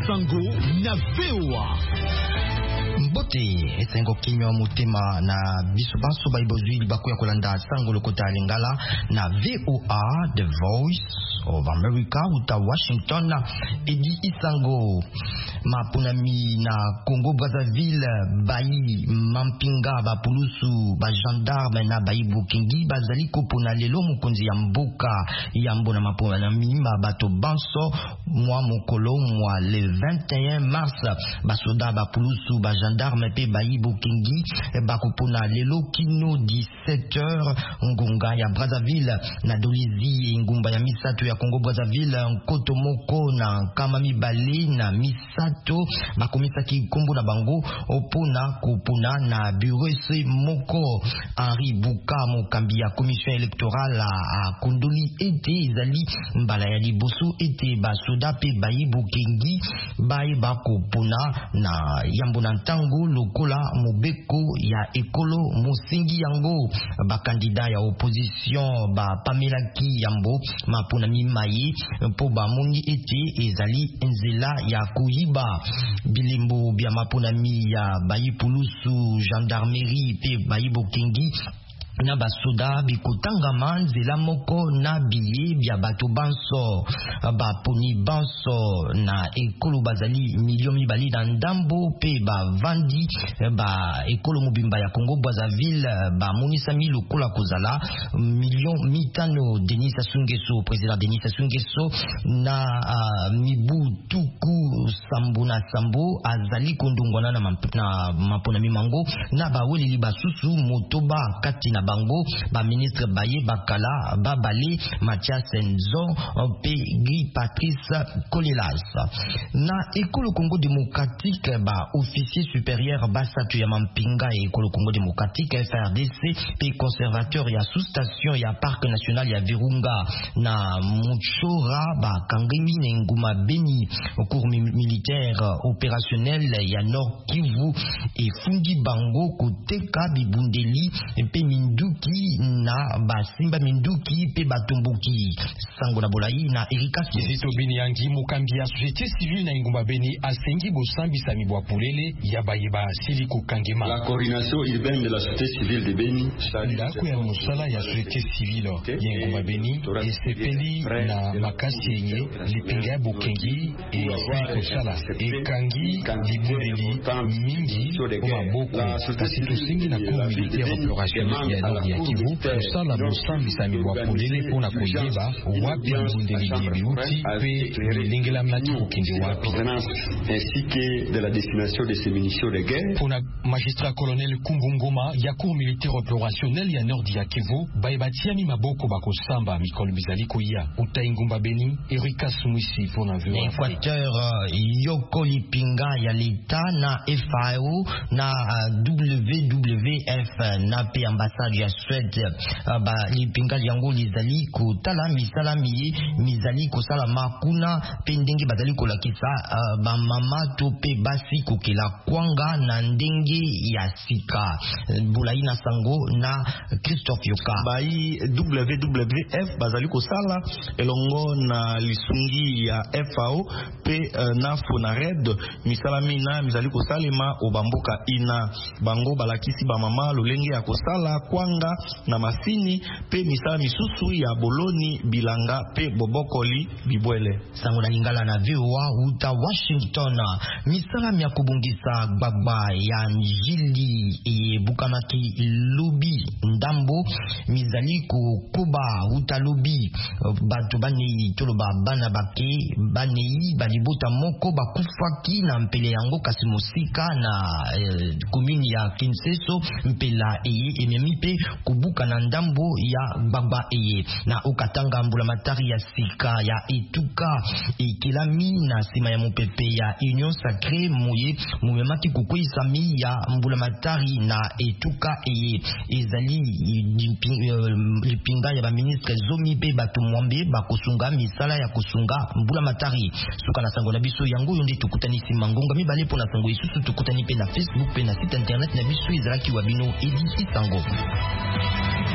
Isango na VOA. Mbote esengo kinyo mutema na bisubanso baibozwi libaku ya kolanda sango lokota lingala na VOA, The Voice of America uta Washington. Edi Isango mapunami na Congo Brazzaville bayi mampinga bapulusu ba gendarme na bayi bukingi bazali kopona lelo mukonzi ya mboka yambo na mapunami bato banso mwa mokolo mwa le 21 mars basoda bapulusu ba gendarme pe bayi bukingi bakopona lelo kino 17h ngunga ya Brazzaville na dolizi ngumba ya misato ya Congo Brazzaville nkoto moko na kama mibale na misato bakomisaki kombo na bango opona kopona na bureau moko Henri Buka mokambi ya commission électorale a kondoli ete ezali mbala ya liboso ete basoda pe bayi bukengi baye bakopona na yambo na ntango lokola mobeko ya ekolo mosingi yango bakandida ya opposition bapamelaki yambo mapona mimaye po bamoni ete ezali nzela ya kuyiba bilembo bya maponami ya bayipulusu gendarmerie pe bayibokengi na basoda bikotanga manzela moko na biye bya bato banso baponi banso na ekolo bazali milio mibali na ndambo pe bavandi ba ekolo mobimba ya Congo Brazzaville bamonisa milokola kozala milio mitano. Denis Sassou Nguesso, président Denis Sassou Nguesso na mibu tuku sambo na sambo azali kondongwana na mapona mimango na baweli basusu motoba kati na bango ba ministre Baye Bakala Babale Mathias Nzo pe Guy Patrice Kolelas na ekolo Congo démocratique ba officier supérieur basatu ya mampinga ekolo Congo démocratique FRDC pe conservateur ya sous-station ya parc national ya Virunga na Muchora ba kangemi nguma Beni au cours militaire opérationnel ya Nord Kivu et fundi bango koteka bibundeli pe Minduki na basimba Minduki pe batumbuki sango na bolai na Erika Kizito Biniangi mukambi ya société civile na ngumba Beni asengi bosambi sami bwa pulele ya bayeba siliko kangema. La coordination urbaine de la société civile de Beni ndako ya musala ya société civile ya ngumba Beni esepeli na makasi yenye lipinga bukengi siliko sala ekangi libuleli mingi kwa boko kasi tusingi na cour militaire opérationnel ya Nord ya Kivu kusala bosambi sami bwa pulele pona kuyeba wapi mbundeli bibiuti pe lingela mnati kukindi wapi ainsi que de la destination de ces munitions de guerre. Pona magistrat colonel Kumbungoma ya cour militaire opérationnel ya Nord ya Kivu baibatiami maboko bakosamba mikolo bizaliko ya utaingumba Beni Erika Sumwisi pona vyo Équateur yoko lipinga ya leta na FAO na WWF na pe ambassade ya Suède ba lipinga yango lizali kotala misala mizali kosala makuna pe ndenge bazali kolakisa ba mama to pe basi kokela kwanga na ndenge ya sika bulai na sango na Christophe Yoka bai WWF bazali kosala elongo na lisungi ya FAO pe na Fonared misala mina mizali kosalema obamboka ina bango balakisi ba mama lolenge ya kosala kwanga na masini pe misala misusu ya boloni bilanga pe bobokoli bibwele sango na lingala na VOA uta Washington. Misala mya kubungisa gbagba ya njili e bukamaki lobi ndambo mizali kuba uta lobi batu bani toloba bana bake bani balibota moko bakufaki na mpele yango kasi mosika na komuni ya Kinseso mpela eye ememipe kubuka na ndambo ya gbagba eye na okatanga mbula matari ya sika ya etuka ikilami na sima ya mopepe ya Union Sacrée moye mumemaki kukwisa mi ya mbula matari na etuka eye ezali lipinga ya ba ministre zomi pe bato mwambe bakosunga misala ya kusunga mbula matari suka na sango na biso yango yonde tukutanisi mangonga mibale pona sango isusu tukutani pe na Facebook pe na site internet na biso ezalaki wabino Edi Isango.